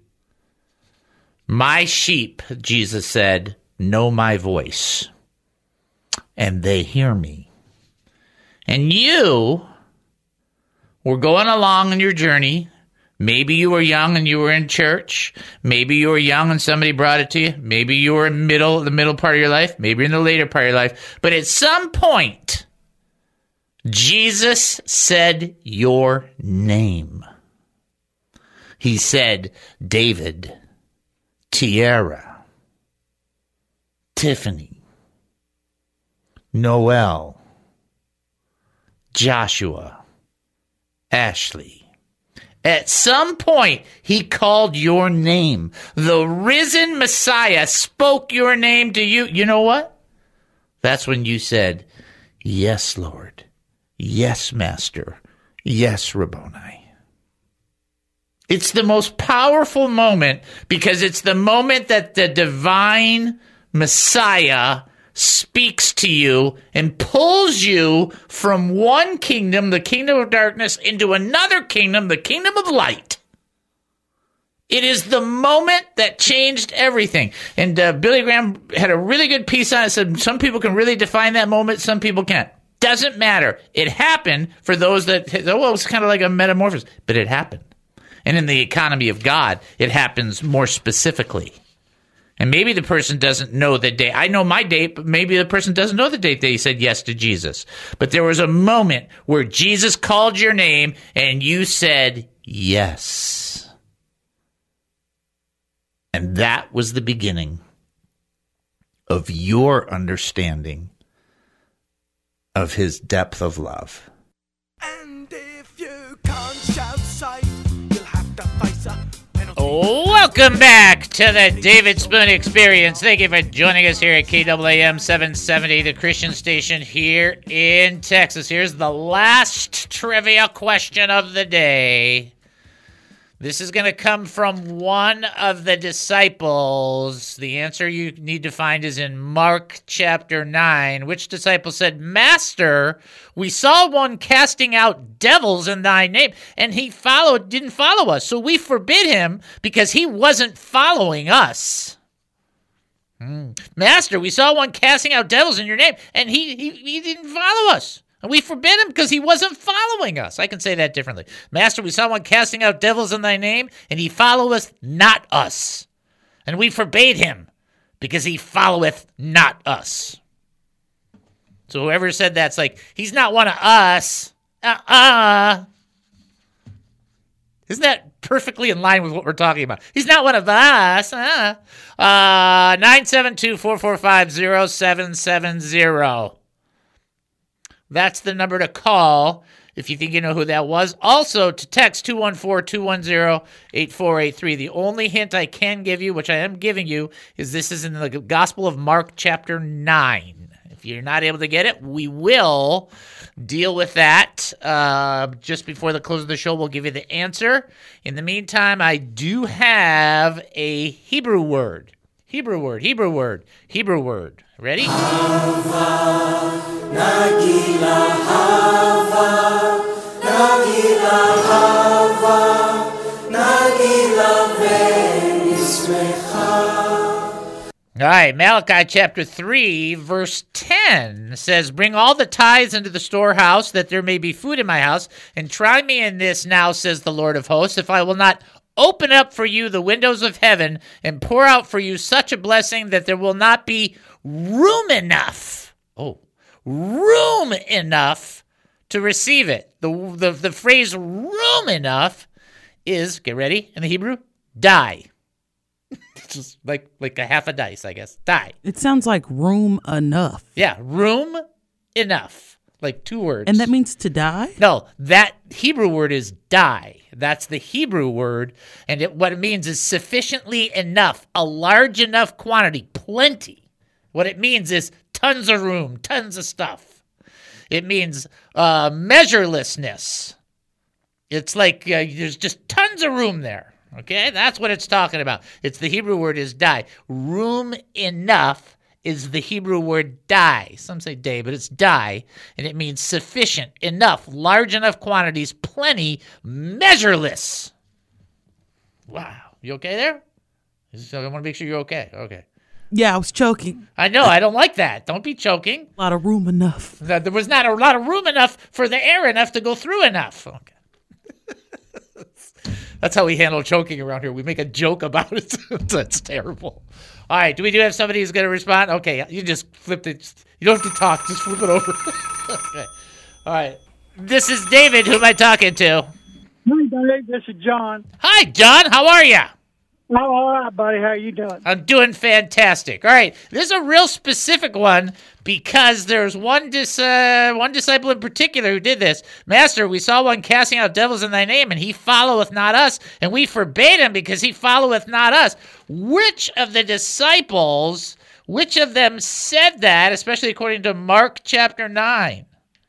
My sheep, Jesus said, know my voice, and they hear me. And you were going along in your journey. Maybe you were young and you were in church. Maybe you were young and somebody brought it to you. Maybe you were in the middle part of your life. Maybe in the later part of your life. But at some point, Jesus said your name. He said, David, Tiara, Tiffany, Noel, Joshua, Ashley. At some point, he called your name. The risen Messiah spoke your name to you. You know what? That's when you said, yes, Lord. Yes, Master. Yes, Rabboni. It's the most powerful moment because it's the moment that the divine Messiah speaks to you and pulls you from one kingdom, the kingdom of darkness, into another kingdom, the kingdom of light. It is the moment that changed everything. And Billy Graham had a really good piece on it. Said some people can really define that moment, some people can't. Doesn't matter. It happened for those that, well, it was kind of like a metamorphosis, but it happened. And in the economy of God, it happens more specifically. And maybe the person doesn't know the day. I know my date, but maybe the person doesn't know the date they said yes to Jesus. But there was a moment where Jesus called your name and you said yes. And that was the beginning of your understanding of his depth of love. And if you can't shout sight, you'll have to face a penalty. Welcome back to the David Spoon Experience. Thank you for joining us here at KAAM 770, the Christian station here in Texas. Here's the last trivia question of the day. This is going to come from one of the disciples. The answer you need to find is in Mark chapter 9. Which disciple said, Master, we saw one casting out devils in thy name, and he didn't follow us. So we forbid him because he wasn't following us. Master, we saw one casting out devils in your name, and he didn't follow us. And we forbid him because he wasn't following us. I can say that differently. Master, we saw one casting out devils in thy name, and he followeth not us. And we forbade him because he followeth not us. So whoever said that's like, he's not one of us. Isn't that perfectly in line with what we're talking about? He's not one of us. 972-445-0770. That's the number to call if you think you know who that was. Also, to text 214-210-8483. The only hint I can give you, which I am giving you, is this is in the Gospel of Mark chapter 9. If you're not able to get it, we will deal with that. Just before the close of the show, we'll give you the answer. In the meantime, I do have a Hebrew word. Hebrew word. Ready? Hava, Nagila Hava, Nagila Hava, Nagila Venismecha. All right, Malachi chapter 3, verse 10 says, Bring all the tithes into the storehouse, that there may be food in my house, and try me in this now, says the Lord of hosts, if I will not open up for you the windows of heaven and pour out for you such a blessing that there will not be room enough. Room enough to receive it. The phrase room enough is, get ready, in the Hebrew, die. It's just like a half a dice, I guess. Die. It sounds like room enough. Yeah, room enough. Like two words. And that means to die? No, that Hebrew word is die. That's the Hebrew word. And what it means is sufficiently enough, a large enough quantity, plenty. What it means is tons of room, tons of stuff. It means measurelessness. It's like there's just tons of room there. Okay, that's what it's talking about. It's the Hebrew word is die. Room enough is the Hebrew word die. Some say day, but it's die, and it means sufficient, enough, large enough quantities, plenty, measureless. Wow. You okay there? So I want to make sure you're okay. Okay. Yeah, I was choking. I know. I don't like that. Don't be choking. A lot of room enough. There was not a lot of room enough for the air enough to go through enough. Okay. That's how we handle choking around here. We make a joke about it. That's terrible. All right. Do have somebody who's going to respond? Okay. You just flipped it. You don't have to talk. Just flip it over. Okay. All right. This is David. Who am I talking to? Hi, Dave. This is John. Hi, John. How are you? I'm all right, buddy. How you doing? I'm doing fantastic. All right. This is a real specific one because there's one disciple in particular who did this. Master, we saw one casting out devils in thy name, and he followeth not us, and we forbade him because he followeth not us. Which of the disciples, which of them said that, especially according to Mark chapter 9?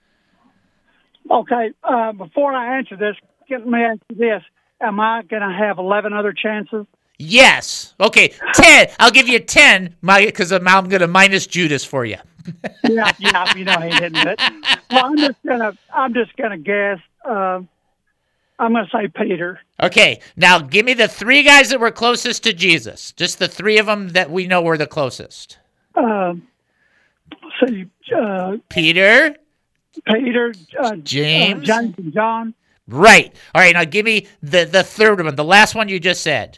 Okay. Before I answer this, let me ask you this. Am I going to have 11 other chances? Yes. Okay, 10. I'll give you 10, because I'm going to minus Judas for you. yeah, you know he didn't. But, well, I'm just gonna guess. I'm gonna say Peter. Okay, now give me the three guys that were closest to Jesus. Just the three of them that we know were the closest. Peter, Peter, James. James and John. Right. All right, now give me the third one, the last one you just said.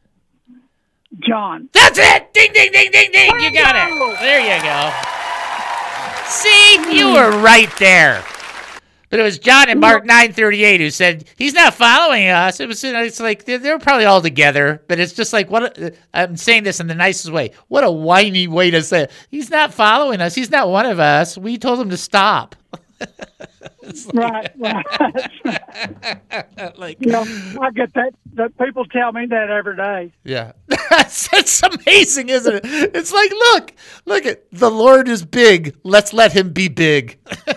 John. That's it! Ding, ding, ding, ding, ding! You got it. There you go. See, you were right there. But it was John in Mark 9:38 who said, he's not following us. It's like, they're probably all together, but it's just like, I'm saying this in the nicest way. What a whiny way to say it. He's not following us. He's not one of us. We told him to stop. Right. Like, I get that people tell me that every day. Yeah. That's amazing, isn't it? It's like, look at the Lord is big. Let's let him be big.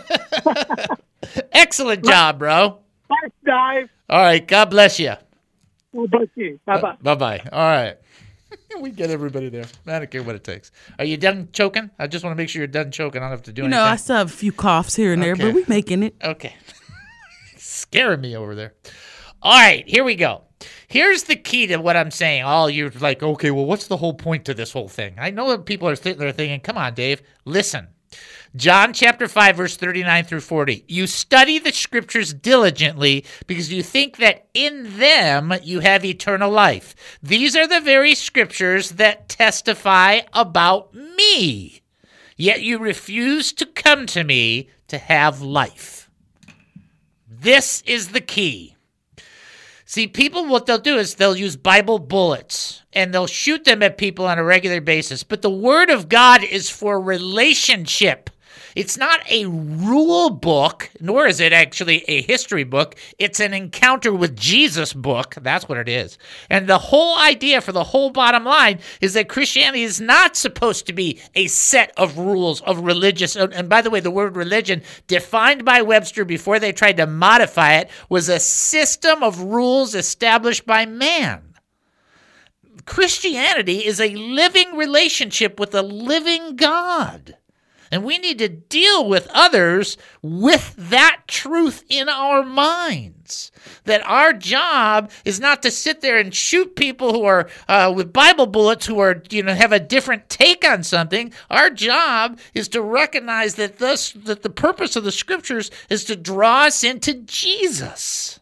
Excellent job, bro. Thanks, Dave. All right. God bless you. God bless you. Bye-bye. Bye-bye. All right. We get everybody there. I don't care what it takes. Are you done choking? I just want to make sure you're done choking. I don't have to do anything. I still have a few coughs here and there, but we're making it. Okay. Scaring me over there. All right, here we go. Here's the key to what I'm saying. You're like, okay, well, what's the whole point to this whole thing? I know that people are sitting there thinking, come on, Dave, listen. John chapter 5, verse 39 through 40. You study the scriptures diligently because you think that in them you have eternal life. These are the very scriptures that testify about me. Yet you refuse to come to me to have life. This is the key. See, people, what they'll do is they'll use Bible bullets and they'll shoot them at people on a regular basis. But the Word of God is for relationship. It's not a rule book, nor is it actually a history book. It's an encounter with Jesus book. That's what it is. And the whole idea for the whole bottom line is that Christianity is not supposed to be a set of rules of religious. And by the way, the word religion, defined by Webster before they tried to modify it, was a system of rules established by man. Christianity is a living relationship with a living God. And we need to deal with others with that truth in our minds. That our job is not to sit there and shoot people who are with Bible bullets who are, have a different take on something. Our job is to recognize that that the purpose of the scriptures is to draw us into Jesus.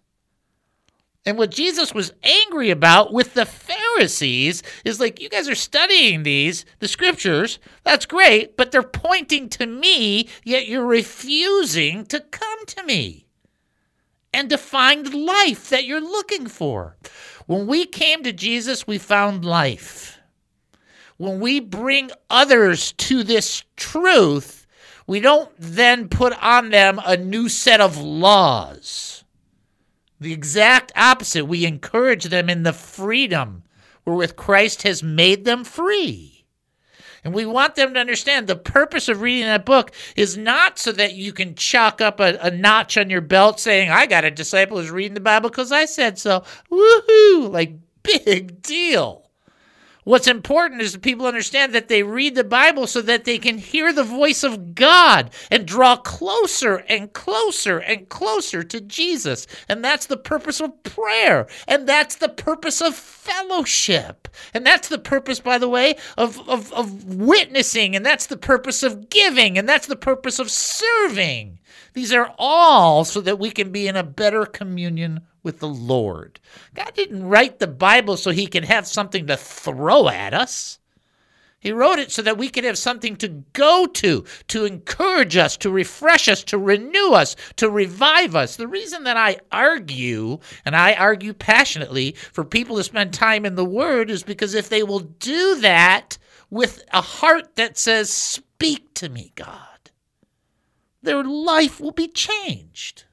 And what Jesus was angry about with the Pharisees is like, you guys are studying the scriptures, that's great, but they're pointing to me, yet you're refusing to come to me and to find life that you're looking for. When we came to Jesus, we found life. When we bring others to this truth, we don't then put on them a new set of laws. The exact opposite. We encourage them in the freedom wherewith Christ has made them free. And we want them to understand the purpose of reading that book is not so that you can chalk up a notch on your belt saying, I got a disciple who's reading the Bible because I said so. Woohoo! Like, big deal. What's important is that people understand that they read the Bible so that they can hear the voice of God and draw closer and closer and closer to Jesus. And that's the purpose of prayer. And that's the purpose of fellowship. And that's the purpose, by the way, of witnessing. And that's the purpose of giving. And that's the purpose of serving. These are all so that we can be in a better communion with the Lord. God didn't write the Bible so he could have something to throw at us. He wrote it so that we could have something to go to encourage us, to refresh us, to renew us, to revive us. The reason that I argue, and I argue passionately, for people to spend time in the Word is because if they will do that with a heart that says, speak to me, God, their life will be changed.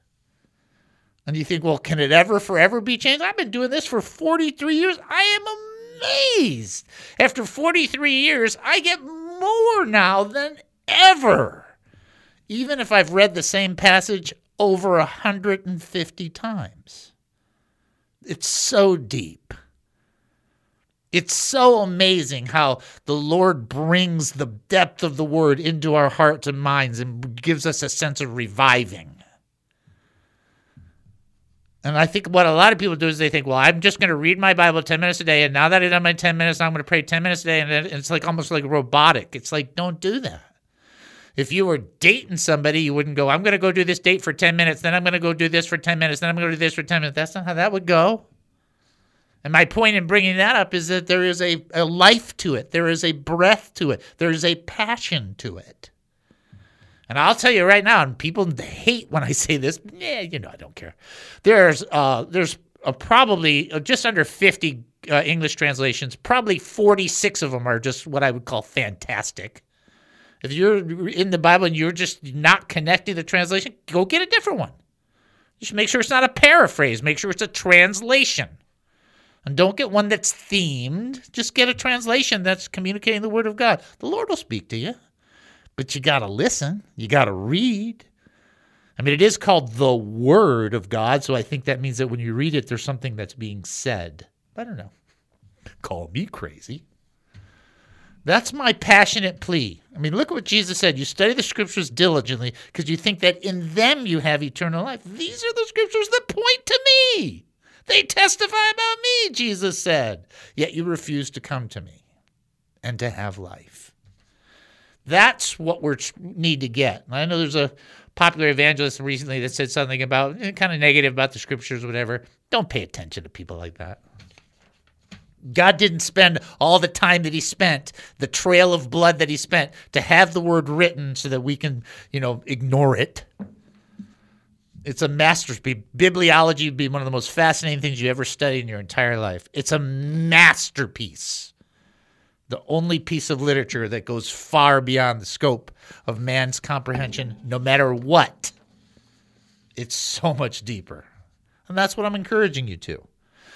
And you think, well, can it ever forever be changed? I've been doing this for 43 years. I am amazed. After 43 years, I get more now than ever. Even if I've read the same passage over 150 times. It's so deep. It's so amazing how the Lord brings the depth of the word into our hearts and minds and gives us a sense of reviving. And I think what a lot of people do is they think, well, I'm just going to read my Bible 10 minutes a day, and now that I've done my 10 minutes, I'm going to pray 10 minutes a day, and it's like almost like robotic. It's like, don't do that. If you were dating somebody, you wouldn't go, I'm going to go do this date for 10 minutes, then I'm going to go do this for 10 minutes, then I'm going to do this for 10 minutes. That's not how that would go. And my point in bringing that up is that there is a life to it. There is a breath to it. There is a passion to it. And I'll tell you right now, and people hate when I say this, I don't care. There's probably just under 50 English translations. Probably 46 of them are just what I would call fantastic. If you're in the Bible and you're just not connecting the translation, go get a different one. Just make sure it's not a paraphrase. Make sure it's a translation. And don't get one that's themed. Just get a translation that's communicating the Word of God. The Lord will speak to you. But you got to listen. You got to read. I mean, it is called the Word of God, so I think that means that when you read it, there's something that's being said. I don't know. Call me crazy. That's my passionate plea. I mean, look at what Jesus said. You study the Scriptures diligently because you think that in them you have eternal life. These are the Scriptures that point to me. They testify about me, Jesus said. Yet you refuse to come to me and to have life. That's what we need to get. I know there's a popular evangelist recently that said something about kind of negative about the Scriptures or whatever. Don't pay attention to people like that. God didn't spend all the time that he spent, the trail of blood that he spent, to have the Word written so that we can, ignore it. It's a masterpiece. Bibliology would be one of the most fascinating things you ever studied in your entire life. It's a masterpiece. The only piece of literature that goes far beyond the scope of man's comprehension, no matter what. It's so much deeper. And that's what I'm encouraging you to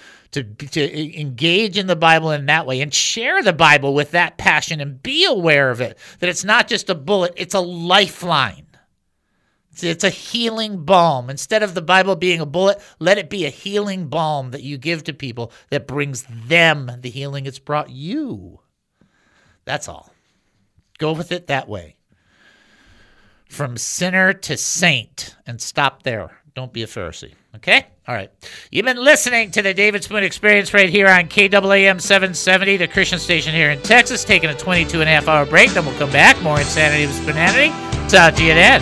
engage in the Bible in that way and share the Bible with that passion and be aware of it, that it's not just a bullet, it's a lifeline. It's a healing balm. Instead of the Bible being a bullet, let it be a healing balm that you give to people that brings them the healing it's brought you. That's all. Go with it that way. From sinner to saint, and stop there. Don't be a Pharisee. Okay? All right. You've been listening to the David Spoon Experience right here on KAAM 770, the Christian station here in Texas, taking a 22.5-hour break. Then we'll come back. More insanity and spoonanity. Talk to you then.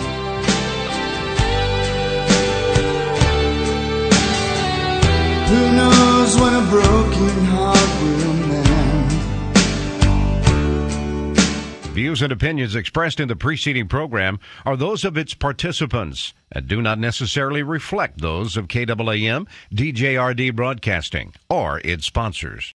Who knows when a broken heart will mend? Views and opinions expressed in the preceding program are those of its participants and do not necessarily reflect those of KAAM, DJRD Broadcasting, or its sponsors.